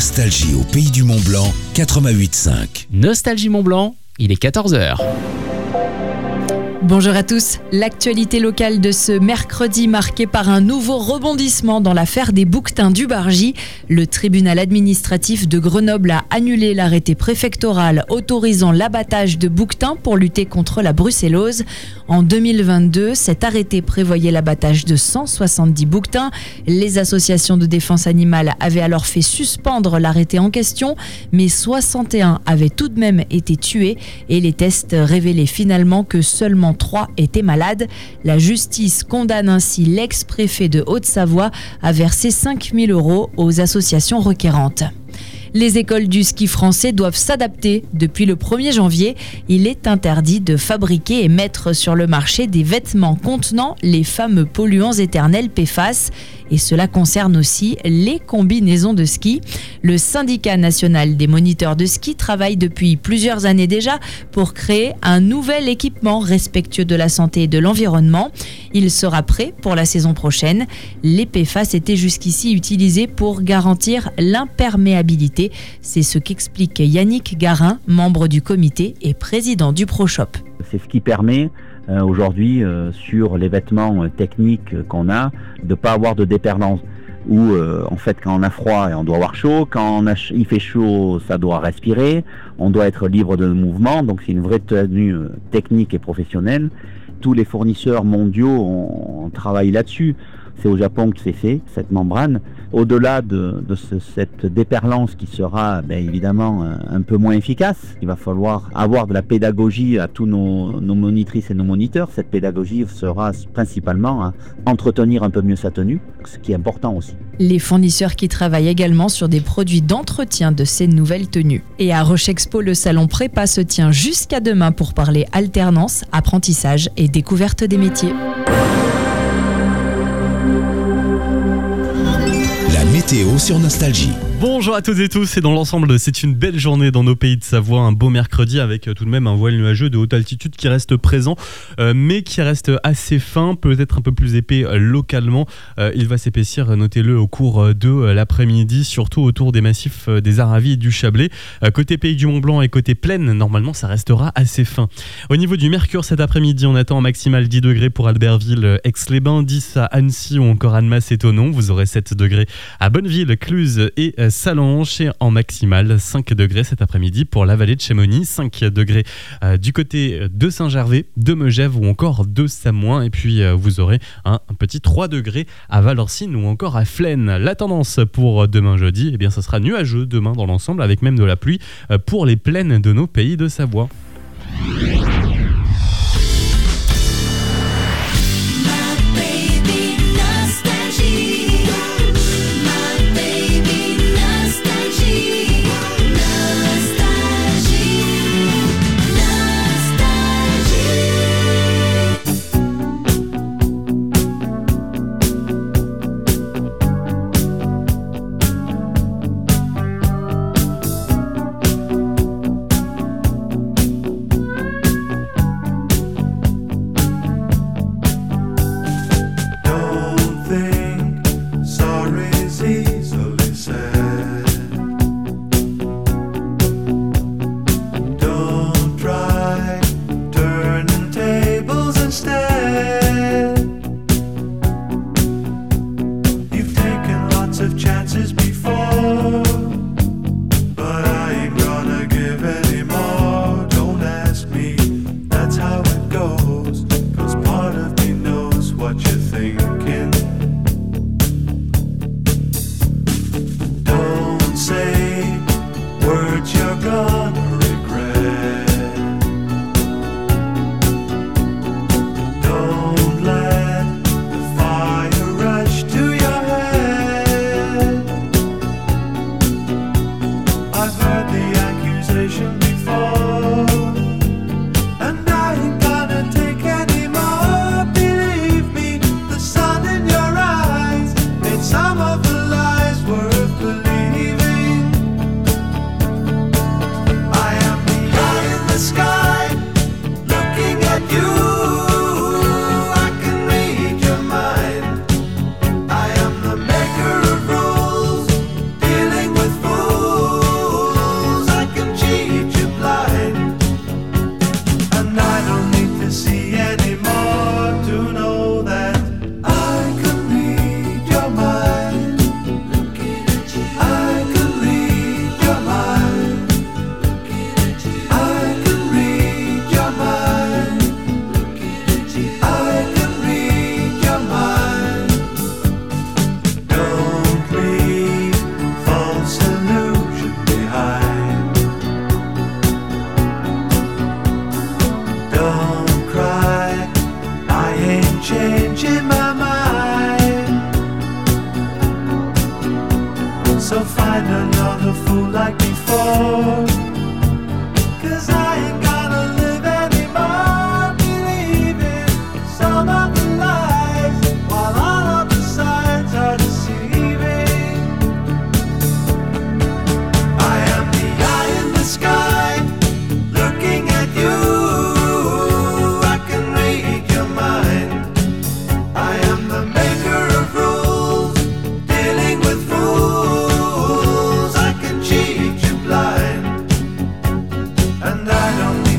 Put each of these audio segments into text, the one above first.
Nostalgie au pays du Mont-Blanc, 88.5. Nostalgie Mont-Blanc, il est 14h. Bonjour à tous. L'actualité locale de ce mercredi marquée par un nouveau rebondissement dans l'affaire des bouquetins du Bargy. Le tribunal administratif de Grenoble a annulé l'arrêté préfectoral autorisant l'abattage de bouquetins pour lutter contre la brucellose. En 2022, cet arrêté prévoyait l'abattage de 170 bouquetins. Les associations de défense animale avaient alors fait suspendre l'arrêté en question, mais 61 avaient tout de même été tués et les tests révélaient finalement que seulement 3 étaient malades. La justice condamne ainsi l'ex-préfet de Haute-Savoie à verser 5 000 € aux associations requérantes. Les écoles du ski français doivent s'adapter. Depuis le 1er janvier, il est interdit de fabriquer et mettre sur le marché des vêtements contenant les fameux polluants éternels PFAS. Et cela concerne aussi les combinaisons de ski. Le syndicat national des moniteurs de ski travaille depuis plusieurs années déjà pour créer un nouvel équipement respectueux de la santé et de l'environnement. Il sera prêt pour la saison prochaine. Les PFAS étaient jusqu'ici utilisés pour garantir l'imperméabilité. C'est ce qu'explique Yannick Garin, membre du comité et président du ProShop. C'est ce qui permet aujourd'hui sur les vêtements techniques qu'on a de ne pas avoir de déperlance. Où en fait quand on a froid on doit avoir chaud, quand il fait chaud ça doit respirer, on doit être libre de mouvement, donc c'est une vraie tenue technique et professionnelle. Tous les fournisseurs mondiaux on travaille là-dessus. C'est au Japon que c'est fait, cette membrane. Au-delà de cette déperlance qui sera évidemment un peu moins efficace, il va falloir avoir de la pédagogie à tous nos monitrices et nos moniteurs. Cette pédagogie sera principalement à entretenir un peu mieux sa tenue, ce qui est important aussi. Les fournisseurs qui travaillent également sur des produits d'entretien de ces nouvelles tenues. Et à Rochexpo, le salon Prépa se tient jusqu'à demain pour parler alternance, apprentissage et découverte des métiers. Météo sur Nostalgie. Bonjour à toutes et tous, et dans l'ensemble, c'est une belle journée dans nos pays de Savoie, un beau mercredi avec tout de même un voile nuageux de haute altitude qui reste présent, mais qui reste assez fin, peut-être un peu plus épais localement. Il va s'épaissir, notez-le, au cours de l'après-midi, surtout autour des massifs des Aravis et du Chablais. Côté pays du Mont-Blanc et côté plaine, normalement, ça restera assez fin. Au niveau du mercure, cet après-midi, on attend en maximal 10 degrés pour Albertville, Aix-les-Bains, 10 à Annecy ou encore Annemasse et Thonon. Vous aurez 7 degrés à Bonneville, Cluse et Sallanches, et en maximal 5 degrés cet après-midi pour la vallée de Chamonix, 5 degrés du côté de Saint-Gervais, de Megève ou encore de Samoin, et puis vous aurez un petit 3 degrés à Valorcine ou encore à Flaine. La tendance pour demain jeudi, ce sera nuageux demain dans l'ensemble avec même de la pluie pour les plaines de nos pays de Savoie. find another fool like before. 'Cause I ain't gonna live anymore believing some of the lies, while all of the signs are deceiving. I am the eye in the sky, looking at you. I can read your mind. I am the maker of rules, dealing with fools. I can cheat you blind, and I don't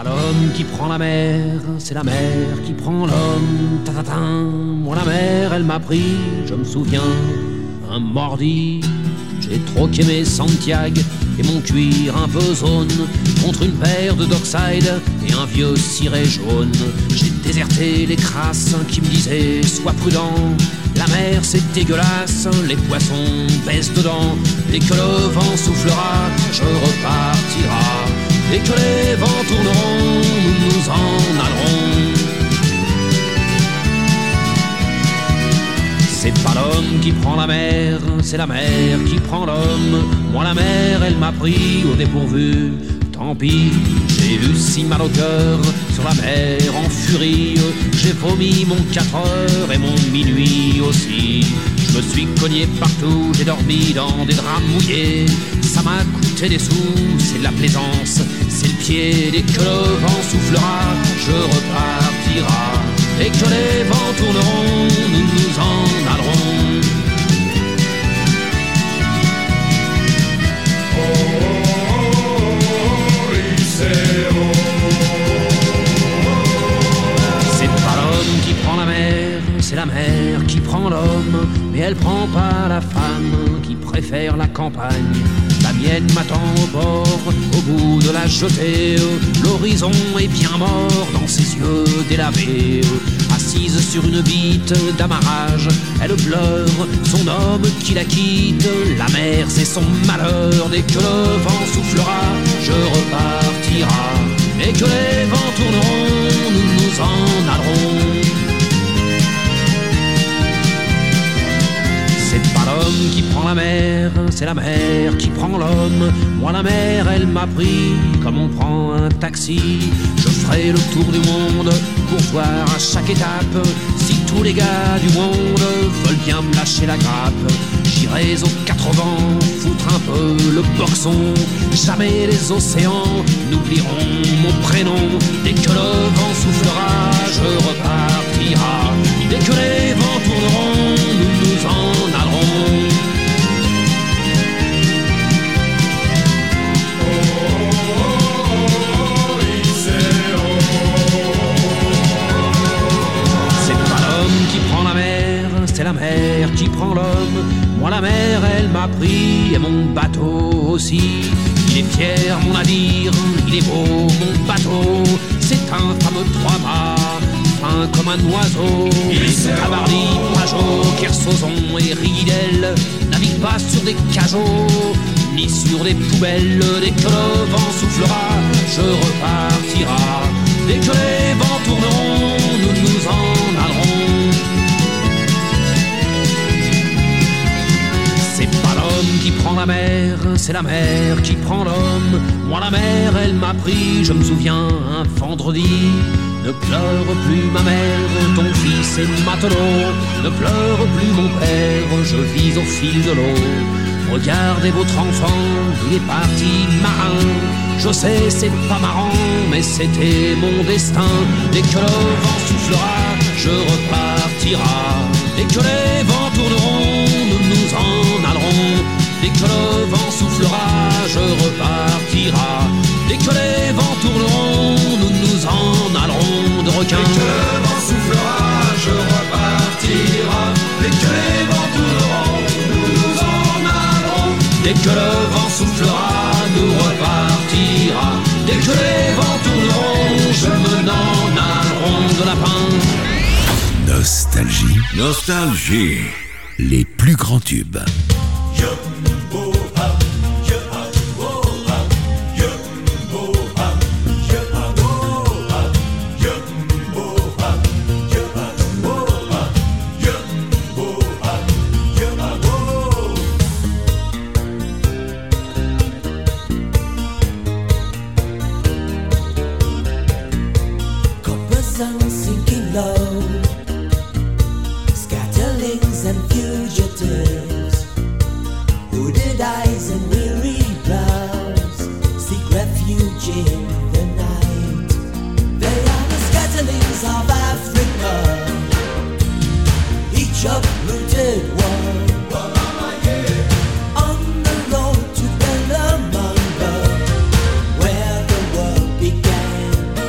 pas l'homme qui prend la mer, c'est la mer qui prend l'homme. Ta-ta-tin. Moi la mer, elle m'a pris, je me souviens, un mordi. J'ai troqué mes Santiago et mon cuir un peu zone contre une paire de Dockside et un vieux ciré jaune. J'ai déserté les crasses qui me disaient sois prudent, la mer c'est dégueulasse, les poissons baissent dedans. Dès que le vent soufflera, je repartira. Dès que les vents tourneront, nous nous en allerons. C'est pas l'homme qui prend la mer, c'est la mer qui prend l'homme. Moi la mer, elle m'a pris au dépourvu. Tant pis, j'ai eu si mal au cœur sur la mer en furie. J'ai vomi mon 4 heures et mon minuit aussi. Je me suis cogné partout, j'ai dormi dans des draps mouillés. Ça m'a coûté des sous, c'est de la plaisance, c'est le pied. Dès que le vent soufflera, je repartira. Et que les vents tourneront, nous nous en allerons. C'est pas l'homme qui prend la mer, c'est la mer qui prend l'homme. Mais elle prend pas la femme qui préfère la campagne. La mienne m'attend au bord, au bout de la jetée. L'horizon est bien mort dans ses yeux délavés. Assise sur une bite d'amarrage, elle pleure son homme qui la quitte. La mer c'est son malheur, dès que le vent soufflera, je repartira. Dès que les vents tourneront, nous nous en allerons. C'est pas l'homme qui prend la mer, c'est la mer qui prend l'homme. Moi la mer, elle m'a pris comme on prend un taxi. Je ferai le tour du monde pour voir à chaque étape si tous les gars du monde veulent bien me lâcher la grappe. J'irai aux 4 vents foutre un peu le boxon. Jamais les océans n'oublieront mon prénom. Dès que le vent soufflera, je repartira. Dès que les vents tourneront, nous nous en allerons. C'est pas l'homme qui prend la mer, c'est la mer qui prend l'homme. Moi la mer, elle m'a pris et mon bateau aussi. Il est fier mon navire, il est beau mon bateau. C'est un fameux 3-mâts, fin comme un oiseau. Cabarly, Pajot, Kersozon et Ridel navigue pas sur des cajots ni sur des poubelles. Dès que le vent soufflera, je repartira. Dès que les vents tourneront, nous nous en allerons. C'est pas l'homme qui prend la mer, c'est la mer qui prend l'homme. Moi la mer, elle m'a pris, je me souviens, un vendredi. Ne pleure plus ma mère, ton fils est matelot. Ne pleure plus mon père, je vis au fil de l'eau. Regardez votre enfant, il est parti marin. Je sais c'est pas marrant, mais c'était mon destin. Dès que le vent soufflera, je repartira. Dès que les vents tourneront, nous nous en allerons. Dès que le vent soufflera, je repartira. Dès que les vents tourneront, nous nous en allerons de requins. Dès que le vent soufflera, je repartira. Dès que les vents tourneront, nous nous en allerons. Dès que le vent soufflera, nous repartira. Dès que les vents tourneront, je me n'en allerons de lapin. Nostalgie. Nostalgie. Les plus grands tubes. Sinking low, scatterlings and fugitives, hooded eyes and weary brows seek refuge in the night. They are the scatterlings of Africa, each uprooted one. On the road to Bellamanga, where the world began.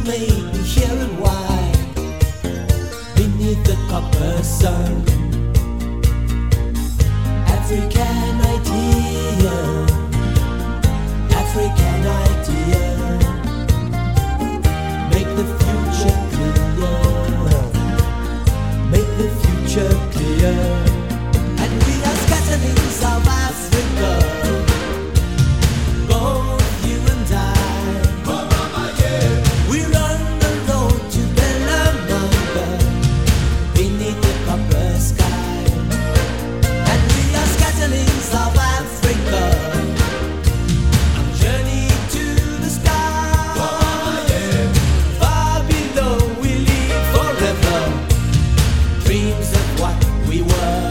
may be here and wide beneath the copper sun. African idea, African idea. Make the future clear, make the future clear. And we are scatterings of Africa, both you and I. We run the road to Bellamanga beneath the copper sky. And we are scatterings of Africa, journey to the sky. Far below we live forever, dreams of what we were.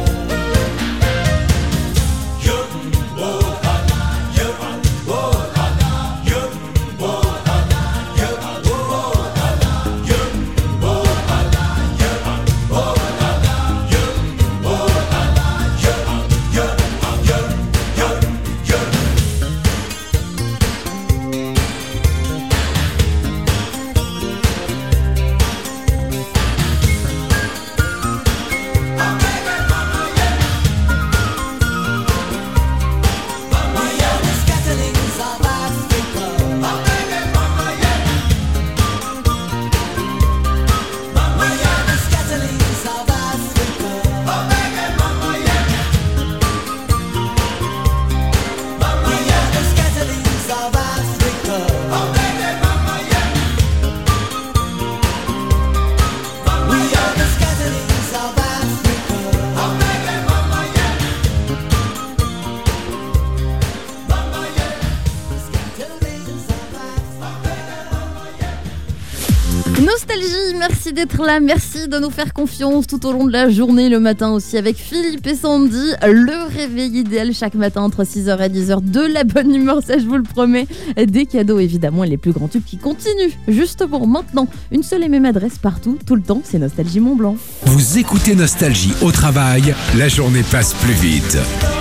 Nostalgie, merci d'être là, merci de nous faire confiance tout au long de la journée, le matin aussi avec Philippe et Sandy. Le réveil idéal chaque matin entre 6h et 10h, de la bonne humeur, ça je vous le promets. Des cadeaux évidemment et les plus grands tubes qui continuent. Justement maintenant, une seule et même adresse partout, tout le temps, c'est Nostalgie Mont-Blanc. Vous écoutez Nostalgie au travail, la journée passe plus vite.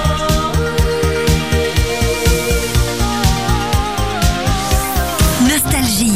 Nostalgie.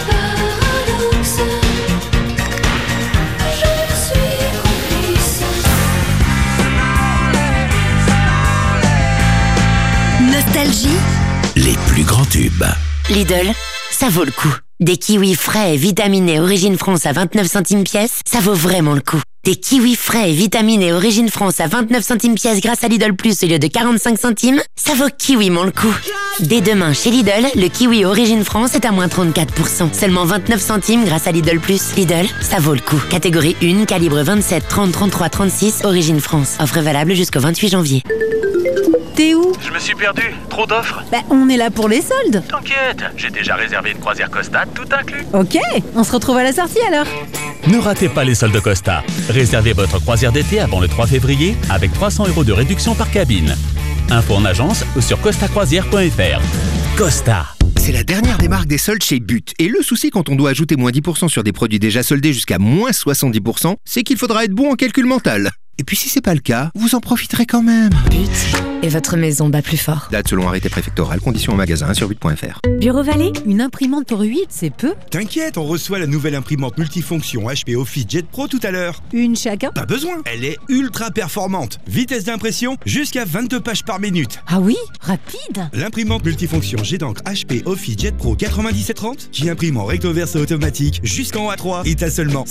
Nostalgie. Les plus grands tubes. Lidl, ça vaut le coup. Des kiwis frais et vitaminés Origine France à 29 centimes pièce, ça vaut vraiment le coup. Des kiwis frais et vitaminés Origine France à 29 centimes pièce grâce à Lidl Plus au lieu de 45 centimes, ça vaut kiwiment le coup. Dès demain chez Lidl, le kiwi Origine France est à moins 34%. Seulement 29 centimes grâce à Lidl Plus. Lidl, ça vaut le coup. Catégorie 1, calibre 27, 30, 33, 36, Origine France. Offre valable jusqu'au 28 janvier. T'es où? Je me suis perdu, trop d'offres. Bah, on est là pour les soldes. T'inquiète, j'ai déjà réservé une croisière Costa, tout inclus. Ok, on se retrouve à la sortie alors. Ne ratez pas les soldes Costa. Réservez votre croisière d'été avant le 3 février avec 300 € de réduction par cabine. Info en agence ou sur costacroisière.fr. Costa. C'est la dernière des marques des soldes chez But. Et le souci quand on doit ajouter moins 10% sur des produits déjà soldés jusqu'à moins 70%, c'est qu'il faudra être bon en calcul mental. Et puis si c'est pas le cas, vous en profiterez quand même. But. Et votre maison bat plus fort. Date selon arrêté préfectoral, conditions en magasin sur but.fr. Bureau Vallée, une imprimante pour 8, c'est peu. T'inquiète, on reçoit la nouvelle imprimante multifonction HP Office Jet Pro tout à l'heure. Une chacun? Pas besoin, elle est ultra performante. Vitesse d'impression, jusqu'à 22 pages par minute. Ah oui, rapide. L'imprimante multifonction G d'encre HP Office Jet Pro 9730, qui imprime en recto verso automatique jusqu'en A3, est à seulement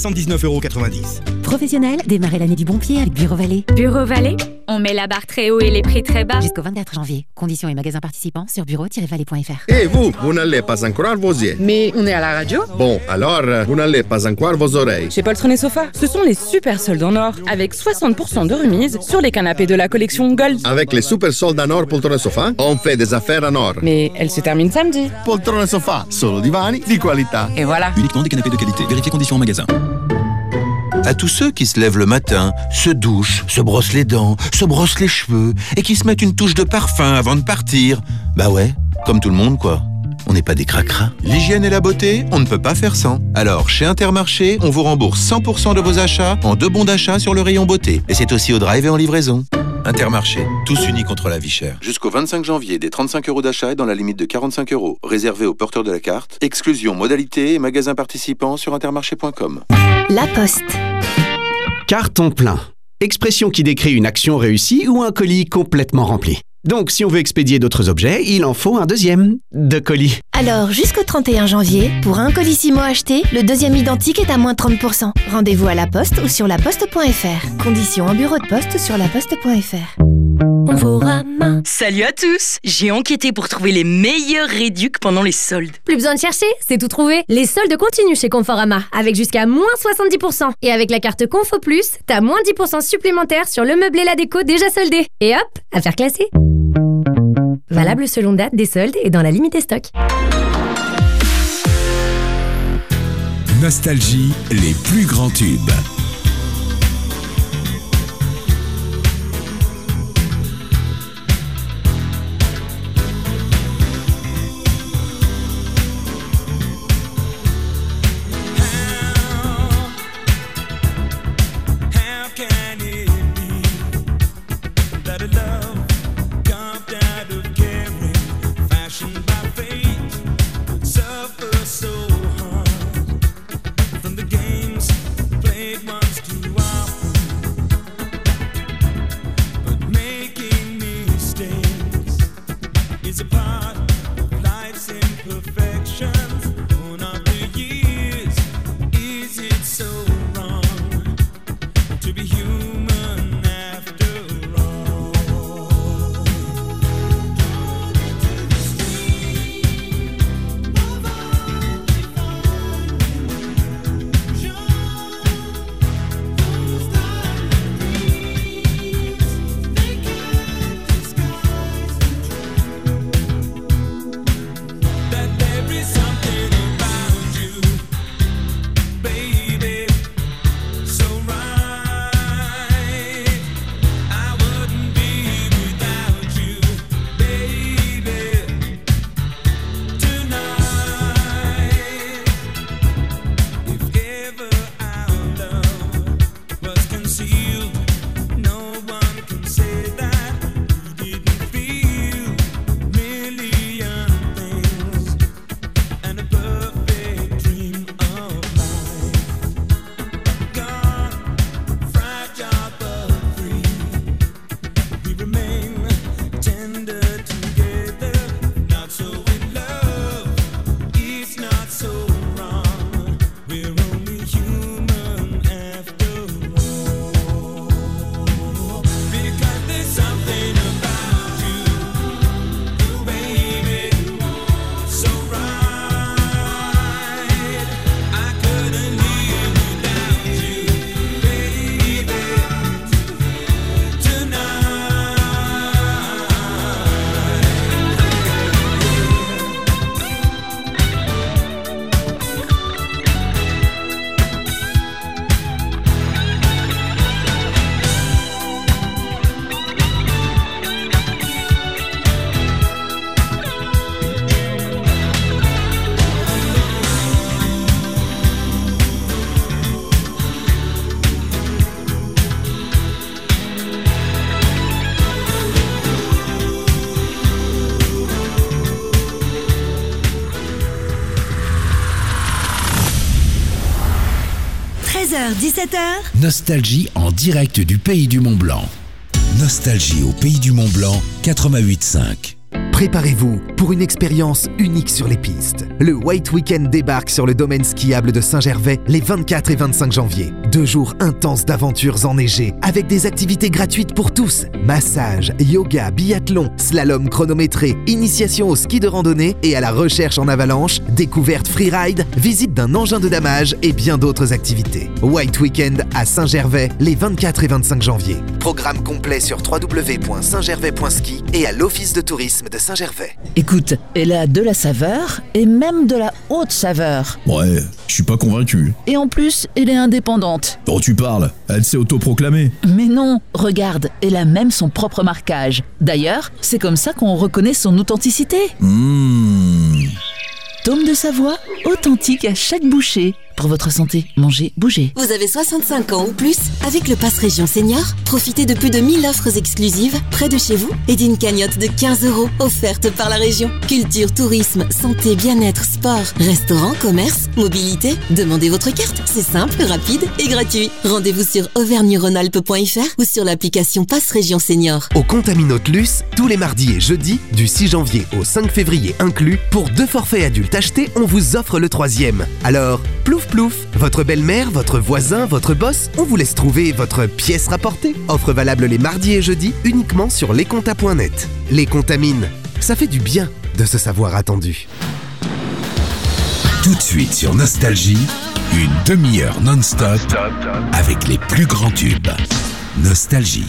179,90 €. Professionnel, démarrez l'année du bon pied avec Bureau Vallée. Bureau Vallée, on met la barre très haut et les prix très bas. Jusqu'au 24 janvier. Conditions et magasins participants sur bureau-vallée.fr. Et vous, vous n'allez pas encore vos yeux. Mais on est à la radio. Bon, alors, vous n'allez pas encore vos oreilles. Chez Poltron et Sofa, ce sont les super soldes en or, avec 60% de remise sur les canapés de la collection Gold. Avec les super soldes en or Poltron et Sofa, on fait des affaires en or. Mais elle se termine samedi. Poltron et Sofa, solo divani di qualità. Et voilà. Uniquement des canapés de qualité. Vérifiez conditions en magasin. À tous ceux qui se lèvent le matin, se douchent, se brossent les dents, se brossent les cheveux et qui se mettent une touche de parfum avant de partir. Bah ouais, comme tout le monde quoi. On n'est pas des cracras. L'hygiène et la beauté, on ne peut pas faire sans. Alors, chez Intermarché, on vous rembourse 100% de vos achats en 2 bons d'achat sur le rayon beauté. Et c'est aussi au drive et en livraison. Intermarché, tous unis contre la vie chère. Jusqu'au 25 janvier, des 35 € d'achat et dans la limite de 45 €. Réservé aux porteurs de la carte. Exclusion, modalité et magasins participants sur intermarché.com. La Poste. Carton plein. Expression qui décrit une action réussie ou un colis complètement rempli. Donc, si on veut expédier d'autres objets, il en faut un deuxième de colis. Alors, jusqu'au 31 janvier, pour un Colissimo acheté, le deuxième identique est à moins 30%. Rendez-vous à la Poste ou sur laposte.fr. Conditions en bureau de poste sur laposte.fr. Conforama. Salut à tous! J'ai enquêté pour trouver les meilleurs réducs pendant les soldes. Plus besoin de chercher, c'est tout trouvé. Les soldes continuent chez Conforama, avec jusqu'à moins 70%. Et avec la carte Confo Plus, t'as moins 10% supplémentaires sur le meuble et la déco déjà soldés. Et hop, affaire classée. Valable selon date des soldes et dans la limite des stocks. Nostalgie, les plus grands tubes. h 17h. Nostalgie en direct du Pays du Mont-Blanc. Nostalgie au Pays du Mont-Blanc, 88.5. Préparez-vous pour une expérience unique sur les pistes. Le White Weekend débarque sur le domaine skiable de Saint-Gervais les 24 et 25 janvier. 2 jours intenses d'aventures enneigées avec des activités gratuites pour tous. Massage, yoga, biathlon, slalom chronométré, initiation au ski de randonnée et à la recherche en avalanche, découverte freeride, visite d'un engin de damage et bien d'autres activités. White Weekend à Saint-Gervais les 24 et 25 janvier. Programme complet sur www.saintgervais.ski et à l'Office de tourisme de Saint-Gervais. Écoute, elle a de la saveur et même de la haute saveur. Ouais, je suis pas convaincu. Et en plus, elle est indépendante. Bon, tu parles, elle s'est autoproclamée. Mais non, regarde, elle a même son propre marquage. D'ailleurs, c'est comme ça qu'on reconnaît son authenticité. Tome de Savoie, authentique à chaque bouchée. Pour votre santé, mangez, bougez. Vous avez 65 ans ou plus? Avec le Pass Région Senior, profitez de plus de 1000 offres exclusives près de chez vous et d'une cagnotte de 15 € offerte par la région. Culture, tourisme, santé, bien-être, sport, restaurant, commerce, mobilité. Demandez votre carte. C'est simple, rapide et gratuit. Rendez-vous sur auvergne-rhône-alpes.fr ou sur l'application Pass Région Senior. Au Contaminote Luce, tous les mardis et jeudis, du 6 janvier au 5 février inclus, pour 2 forfaits adultes achetés, on vous offre le 3e. Alors, plouf plouf, votre belle-mère, votre voisin, votre boss, on vous laisse trouver votre pièce rapportée. Offre valable les mardis et jeudis, uniquement sur lescontas.net. Les Contamines, ça fait du bien de se savoir attendu. Tout de suite sur Nostalgie, une demi-heure non-stop avec les plus grands tubes. Nostalgie.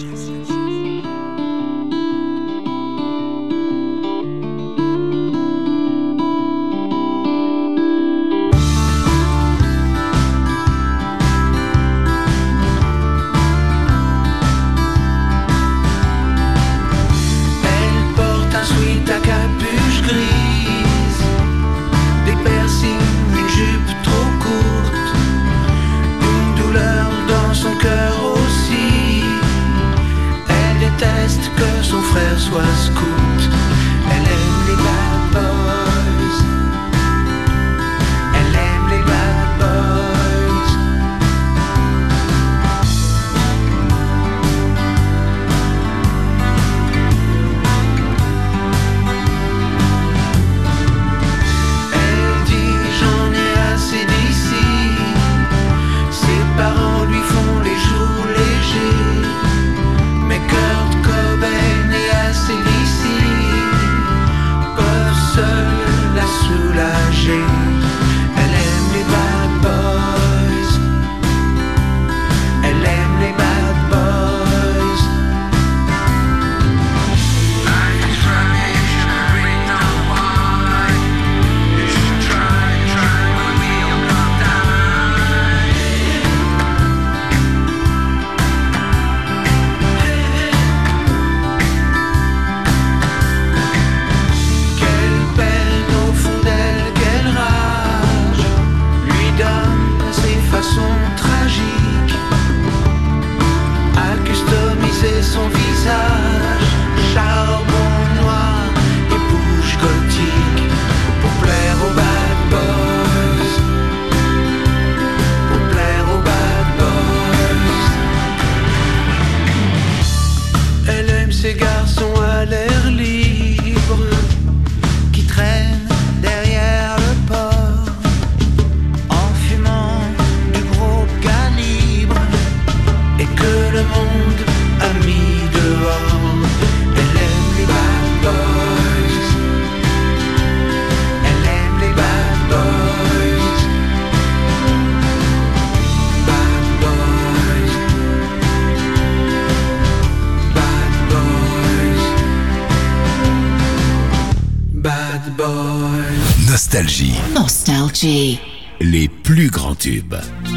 Nostalgie. Nostalgie. Les plus grands tubes.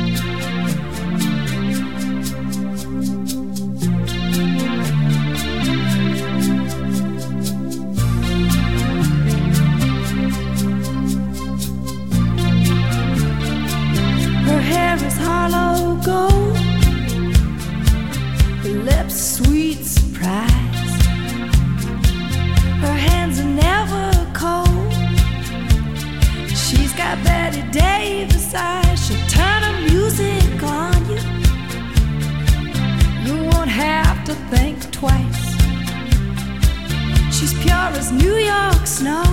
Her hair is hollow gold, her lips sweet surprise, her hands are never cold. She's got Betty Davis eyes, she'll turn her music on you. You won't have to think twice. She's pure as New York snow.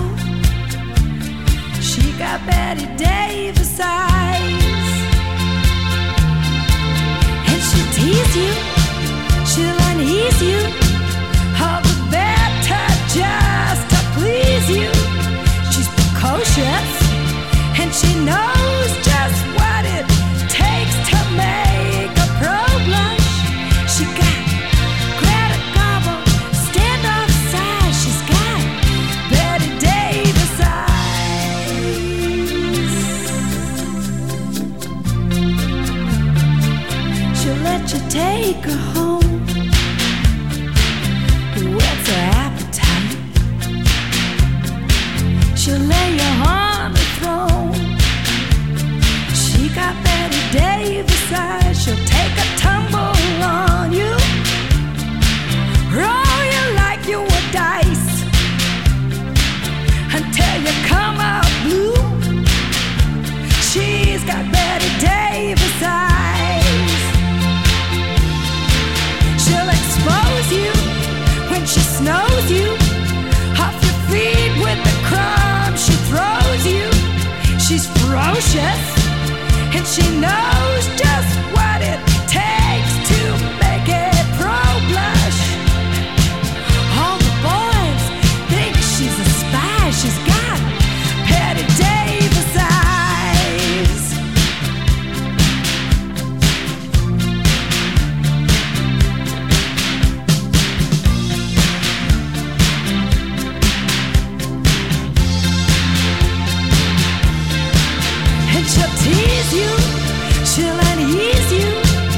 She got Betty Davis eyes. And she'll tease you, she'll unease you, all the better just to please you. She's precocious, and she knows just what it takes to make a pro blush. She got Greta Garbo, standoff size. She's got Betty Davis eyes. She'll let you take her home, whets her appetite. She'll lay you on the throne. She size. She'll take a tumble on you, roll you like you were dice, until you come out blue. She's got Betty Davis eyes. She'll expose you when she snows you off your feet with the crumbs she throws you. She's ferocious and she knows just what it takes to make a pro blush. All the boys think she's a spy. She's got Betty Davis eyes. And she'll tease you, she'll unease you,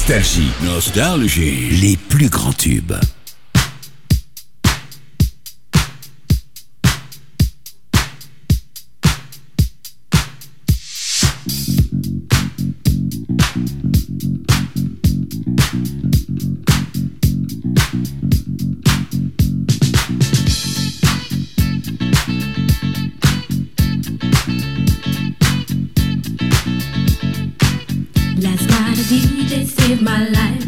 Nostalgie. Les plus grands tubes. Last night a DJ saved my life.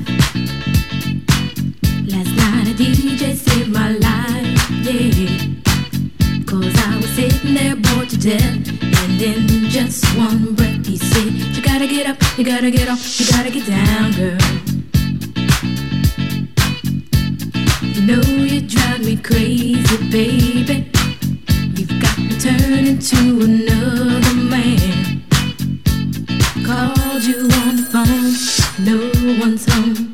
Last night a DJ saved my life, yeah. 'Cause I was sitting there bored to death, and in just one breath he said, you gotta get up, you gotta get off, you gotta get down, girl. You know you drive me crazy, baby. You've got me turning to another man. Called you on the phone, no one's home.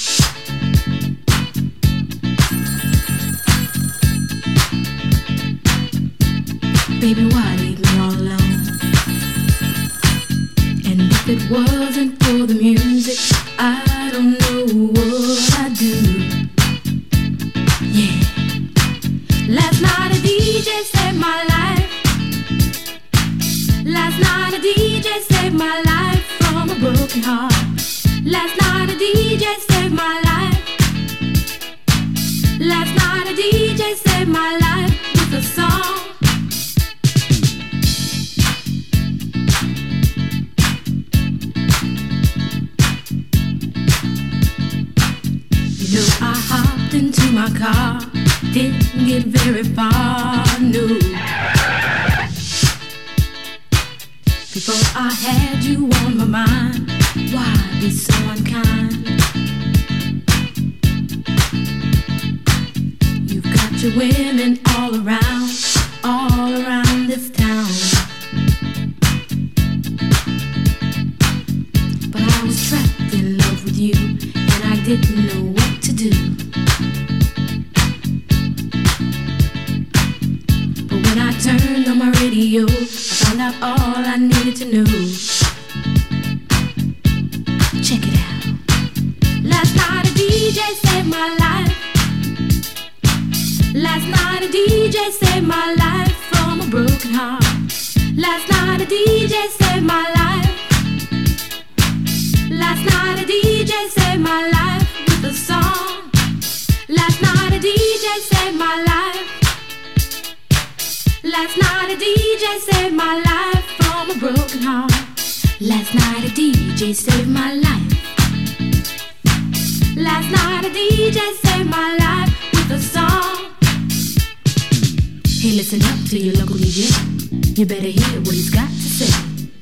Baby, why leave me all alone? And if it wasn't for the music, I don't know what I'd do. Yeah. Last night a DJ saved my life. Last night a DJ saved my life from a broken heart. Last night a DJ saved my life. Last night a DJ saved my life with a song. You know I hopped into my car, didn't get very far, no. Before I had you on my mind, why be so unkind? You've got your women all around this town. But I was trapped in love with you, and I didn't know what to do. But when I turned on my radio, I found out all I needed to know. Check it out. Last night a DJ saved my life. Last night a DJ saved my life from a broken heart. Last night a DJ saved my life. Last night a DJ saved my life with a song. Last night a DJ saved my life. Last night a DJ saved my life from a broken heart. Last night a DJ saved my life. Last night a DJ saved my life with a song. Hey, listen up to your local DJ. You better hear what he's got to say.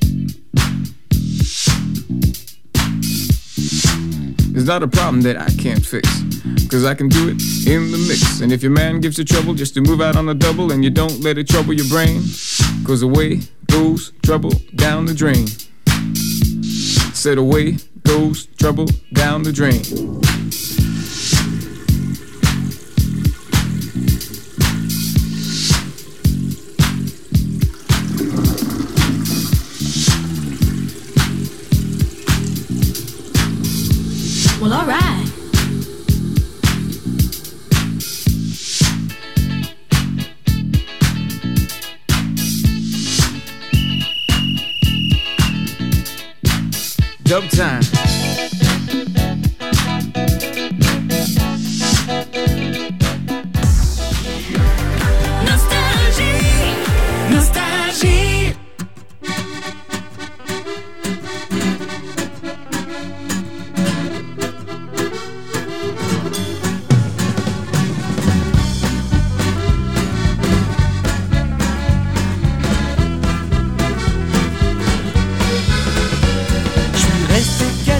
It's not a problem that I can't fix, 'cause I can do it in the mix. And if your man gives you trouble just to move out on the double, and you don't let it trouble your brain, 'cause away goes trouble down the drain. Said away goes trouble down the drain. Well, all right. Dub time. Nostalgie, nostalgie. Je suis resté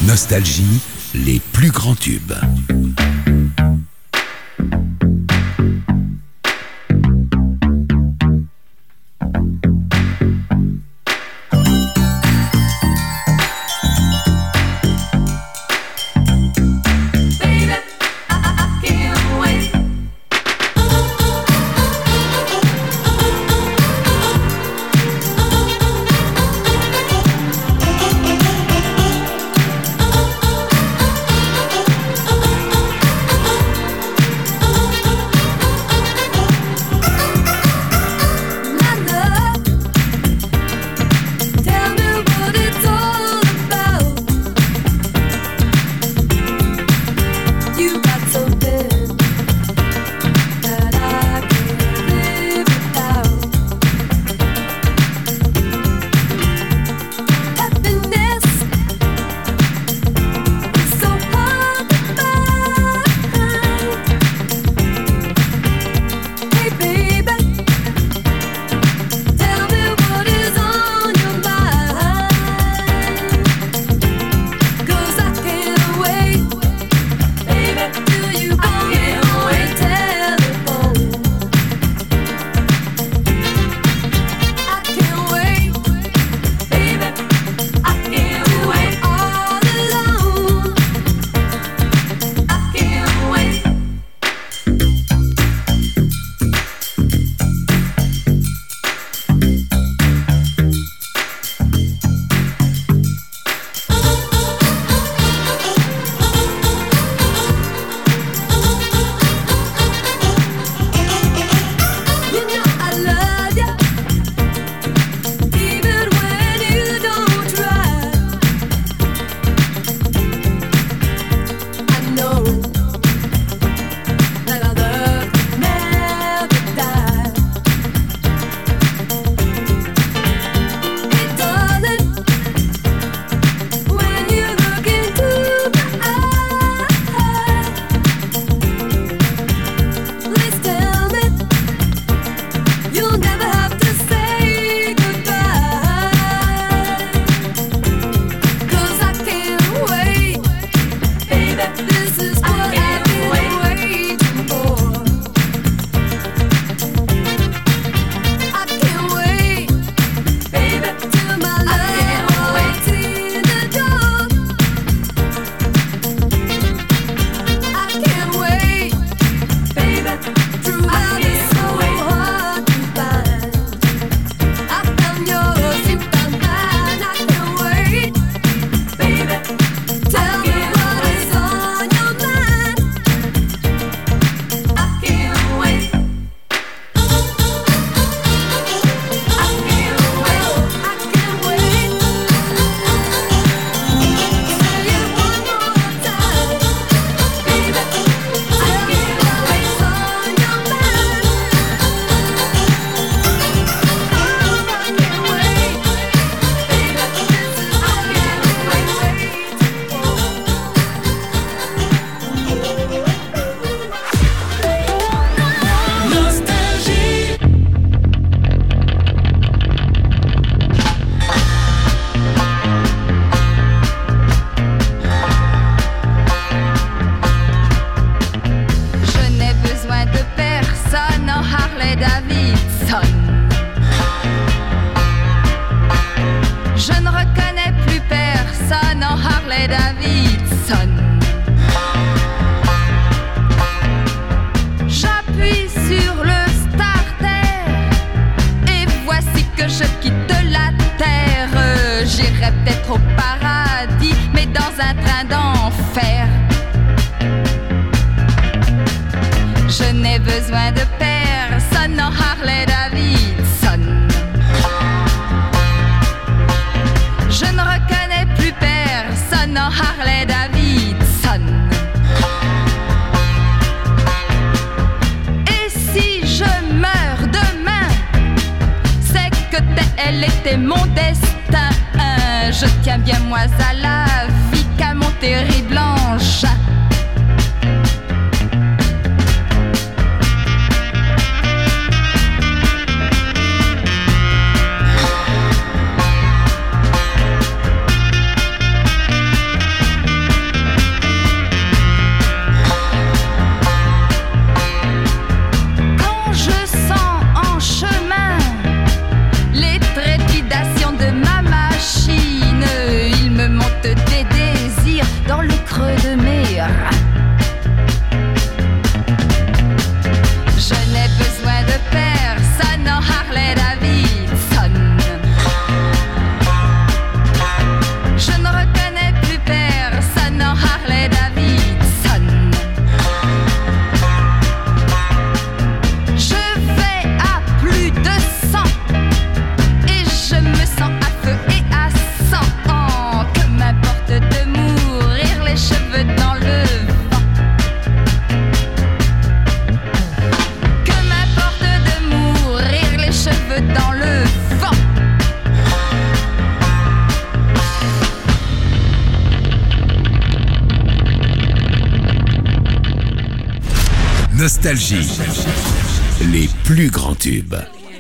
Nostalgie, les plus grands tubes. Besoin de personne en Harley Davidson. Je ne reconnais plus personne en Harley Davidson. Et si je meurs demain, c'est que elle était mon destin. Je tiens bien moi à la vie qu'à mon terrible engin. Nostalgie. Les plus grands tubes.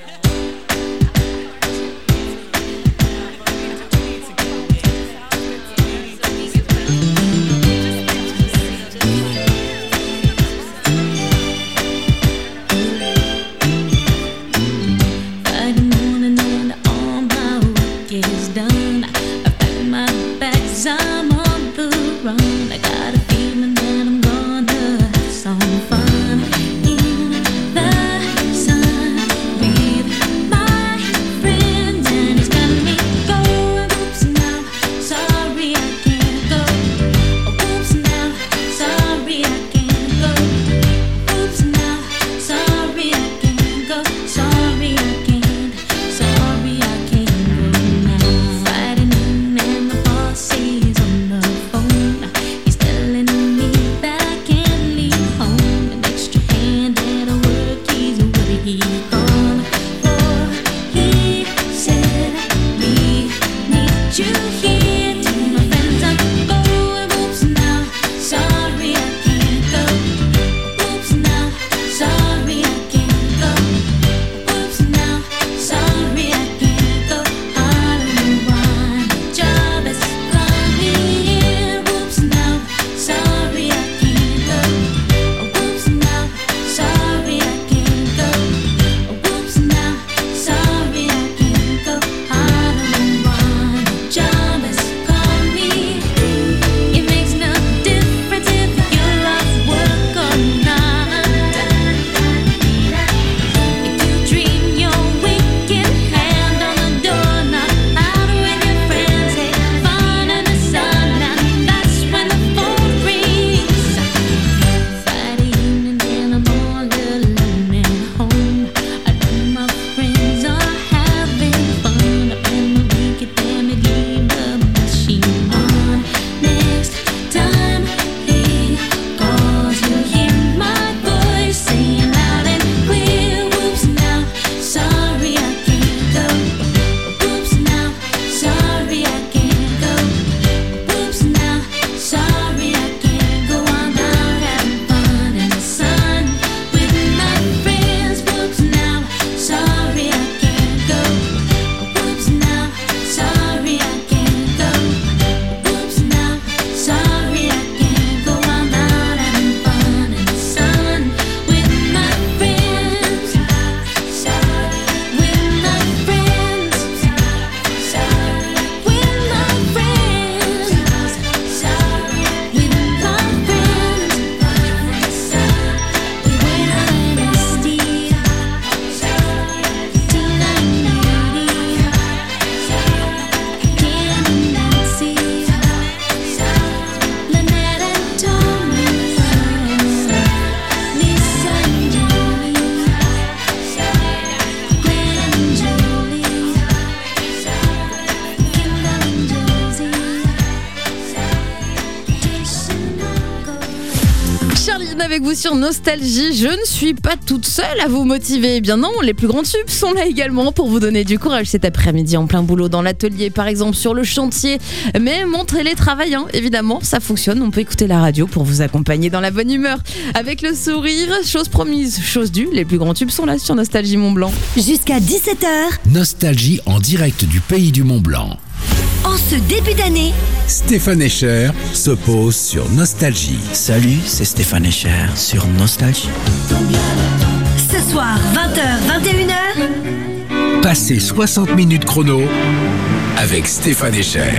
Avec vous sur Nostalgie, je ne suis pas toute seule à vous motiver. Eh bien non, les plus grands tubes sont là également pour vous donner du courage cet après-midi en plein boulot dans l'atelier, par exemple sur le chantier. Mais montrez-les travaillant, évidemment, ça fonctionne. On peut écouter la radio pour vous accompagner dans la bonne humeur. Avec le sourire, chose promise, chose due, les plus grands tubes sont là sur Nostalgie Mont-Blanc. Jusqu'à 17h. Nostalgie en direct du pays du Mont-Blanc. En ce début d'année, Stéphane Escher se pose sur Nostalgie. Salut, c'est Stéphane Escher sur Nostalgie. Ce soir, 20h, 21h. Passez 60 minutes chrono avec Stéphane Escher.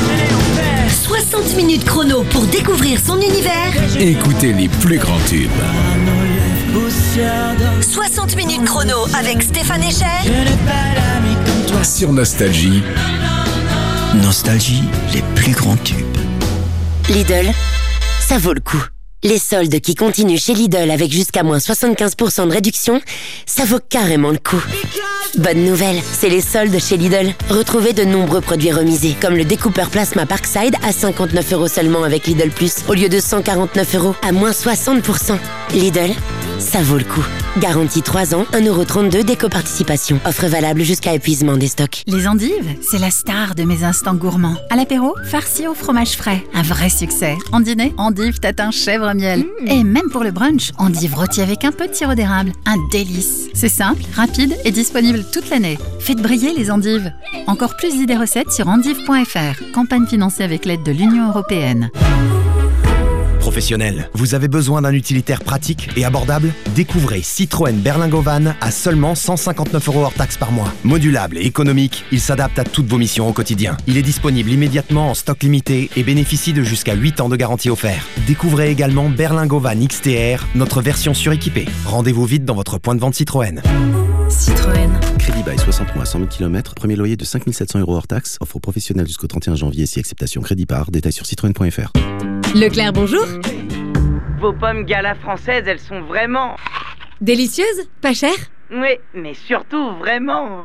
60 minutes chrono pour découvrir son univers. Écoutez les plus grands tubes. 60 minutes chrono avec Stéphane Escher. Sur Nostalgie. Nostalgie, les plus grands tubes. Lidl, ça vaut le coup. Les soldes qui continuent chez Lidl avec jusqu'à moins 75% de réduction, ça vaut carrément le coup. Bonne nouvelle, c'est les soldes chez Lidl. Retrouvez de nombreux produits remisés, comme le découpeur plasma Parkside à 59 € seulement avec Lidl Plus, au lieu de 149 € à moins 60%. Lidl, ça vaut le coup. Garantie 3 ans, 1,32€ d'éco-participation. Offre valable jusqu'à épuisement des stocks. Les endives, c'est la star de mes instants gourmands. À l'apéro, farci au fromage frais. Un vrai succès. En dîner, endives tatin chèvre miel. Et même pour le brunch, endives rôties avec un peu de sirop d'érable. Un délice. C'est simple, rapide et disponible toute l'année. Faites briller les endives. Encore plus d'idées recettes sur endives.fr. Campagne financée avec l'aide de l'Union européenne. Professionnel, vous avez besoin d'un utilitaire pratique et abordable? Découvrez Citroën Berlingo Van à seulement 159€ hors taxe par mois. Modulable et économique, il s'adapte à toutes vos missions au quotidien. Il est disponible immédiatement en stock limité et bénéficie de jusqu'à 8 ans de garantie offerte. Découvrez également Berlingo Van XTR, notre version suréquipée. Rendez-vous vite dans votre point de vente Citroën. Citroën. Crédit bail 60 mois, 100 000 km, premier loyer de 5 700€ hors taxe, offre aux professionnels jusqu'au 31 janvier si acceptation crédit par, détail sur citroën.fr. Leclerc, bonjour. Vos pommes Gala françaises, elles sont vraiment... Délicieuses? Pas chères? Oui, mais surtout vraiment...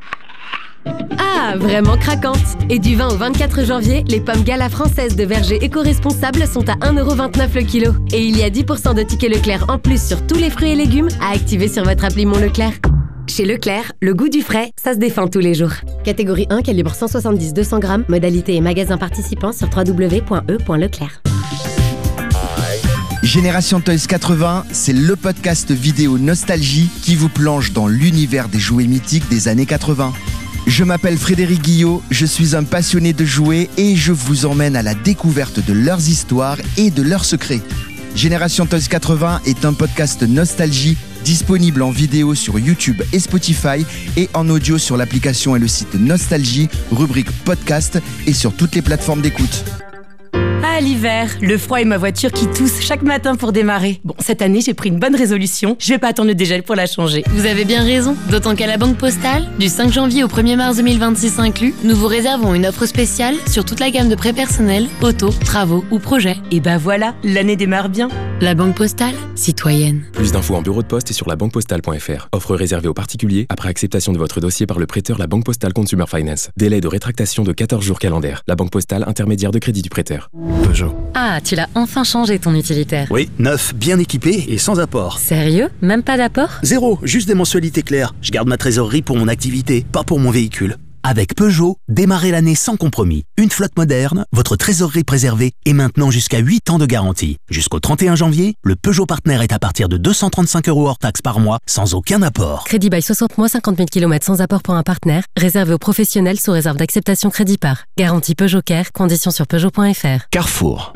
Ah, vraiment craquantes. Et du 20 au 24 janvier, les pommes Gala françaises de verger éco-responsables sont à 1,29€ le kilo. Et il y a 10% de tickets Leclerc en plus sur tous les fruits et légumes à activer sur votre appli Mon Leclerc. Chez Leclerc, le goût du frais, ça se défend tous les jours. Catégorie 1, calibre 170-200 grammes, modalité et magasin participant sur www.e.leclerc. Génération Toys 80, c'est le podcast vidéo nostalgie qui vous plonge dans l'univers des jouets mythiques des années 80. Je m'appelle Frédéric Guillot, je suis un passionné de jouets et je vous emmène à la découverte de leurs histoires et de leurs secrets. Génération Toys 80 est un podcast nostalgie disponible en vidéo sur YouTube et Spotify et en audio sur l'application et le site Nostalgie, rubrique podcast et sur toutes les plateformes d'écoute. Ah, l'hiver, le froid et ma voiture qui tousse chaque matin pour démarrer. Bon, cette année, j'ai pris une bonne résolution. Je vais pas attendre le dégel pour la changer. Vous avez bien raison, d'autant qu'à la Banque Postale, du 5 janvier au 1er mars 2026 inclus, nous vous réservons une offre spéciale sur toute la gamme de prêts personnels, auto, travaux ou projets. Et bah voilà, l'année démarre bien. La Banque Postale, citoyenne. Plus d'infos en bureau de poste et sur labanquepostale.fr. Offre réservée aux particuliers après acceptation de votre dossier par le prêteur La Banque Postale Consumer Finance. Délai de rétractation de 14 jours calendaires. La Banque Postale, intermédiaire de crédit du prêteur. Peugeot. Ah, tu l'as enfin changé ton utilitaire. Oui, neuf, bien équipé et sans apport. Sérieux? Même pas d'apport? Zéro, juste des mensualités claires. Je garde ma trésorerie pour mon activité, pas pour mon véhicule. Avec Peugeot, démarrez l'année sans compromis. Une flotte moderne, votre trésorerie préservée et maintenant jusqu'à 8 ans de garantie. Jusqu'au 31 janvier, le Peugeot Partner est à partir de 235€ hors taxe par mois, sans aucun apport. Crédit bail 60 mois, 50 000 km sans apport pour un partenaire, réservé aux professionnels sous réserve d'acceptation crédit par. Garantie Peugeot Care, conditions sur Peugeot.fr. Carrefour.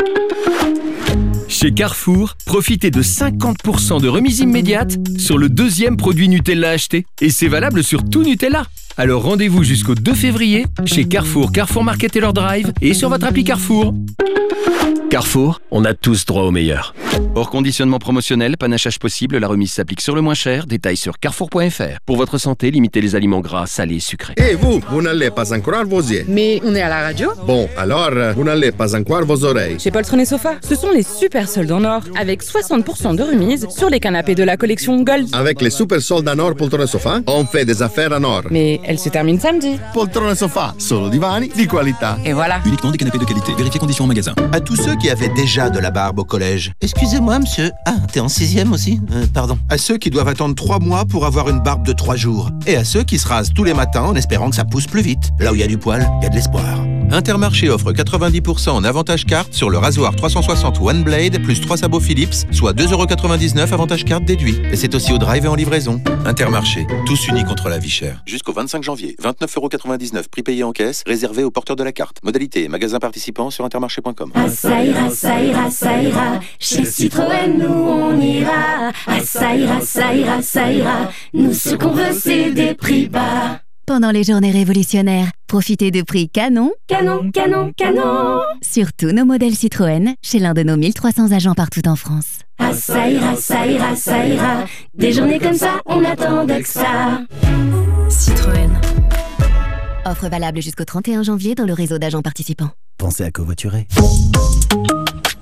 Chez Carrefour, profitez de 50% de remise immédiate sur le deuxième produit Nutella acheté. Et c'est valable sur tout Nutella. Alors rendez-vous jusqu'au 2 février chez Carrefour, Carrefour Market Taylor Drive et sur votre appli Carrefour. Carrefour, on a tous droit au meilleur. Hors conditionnement promotionnel, panachage possible, la remise s'applique sur le moins cher, détail sur carrefour.fr. Pour votre santé, limitez les aliments gras, salés, sucrés. Et vous n'allez pas encore vos yeux. Mais on est à la radio. Bon, alors, vous n'allez pas encore vos oreilles. Chez Poltron et Sofa, ce sont les super soldes en or, avec 60% de remise sur les canapés de la collection Gold. Avec les super soldes en or Poltron et Sofa, on fait des affaires en or. Mais elle se termine samedi. Poltron et Sofa, solo divani di qualità. Et voilà. Uniquement des canapés de qualité. Vérifiez conditions en magasin. À tous ceux qui avaient déjà de la barbe au collège. Excusez-moi, monsieur. Ah, t'es en 6e aussi pardon. À ceux qui doivent attendre 3 mois pour avoir une barbe de 3 jours. Et à ceux qui se rasent tous les matins en espérant que ça pousse plus vite. Là où il y a du poil, il y a de l'espoir. Intermarché offre 90% en avantage carte sur le rasoir 360 One Blade plus 3 sabots Philips, soit 2,99€ avantage carte déduit. Et c'est aussi au drive et en livraison. Intermarché, tous unis contre la vie chère. Jusqu'au 25 janvier, 29,99€ prix payé en caisse, réservé aux porteurs de la carte. Modalité et magasin participant sur intermarché.com. Ah, ça ira, ça ira, ça ira. Chez Citroën, nous on ira. Ah, ça ira, ça ira, ça ira. Nous ce qu'on veut, c'est des prix bas. Pendant les journées révolutionnaires, profitez de prix canon, Canon, canon, canon. sur tous nos modèles Citroën, chez l'un de nos 1300 agents partout en France. Ah, ça ira, ça ira, ça ira. Des journées comme ça, on attendait que ça. Citroën. Offre valable jusqu'au 31 janvier dans le réseau d'agents participants. Pensez à covoiturer.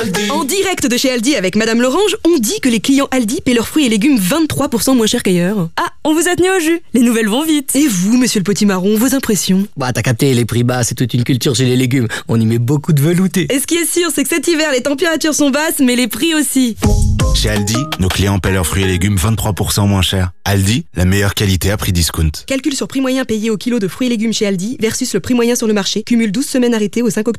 Aldi. En direct de chez Aldi avec Madame Lorange, on dit que les clients Aldi paient leurs fruits et légumes 23% moins cher qu'ailleurs. Ah, on vous a tenu au jus. Les nouvelles vont vite. Et vous, monsieur le potimarron, vos impressions? Bah, t'as capté, les prix bas, c'est toute une culture chez les légumes. On y met beaucoup de velouté. Et ce qui est sûr, c'est que cet hiver, les températures sont basses, mais les prix aussi. Chez Aldi, nos clients paient leurs fruits et légumes 23% moins cher. Aldi, la meilleure qualité à prix discount. Calcul sur prix moyen payé au kilo de fruits et légumes chez Aldi versus le prix moyen sur le marché. Cumule 12 semaines arrêtées au 5 octobre.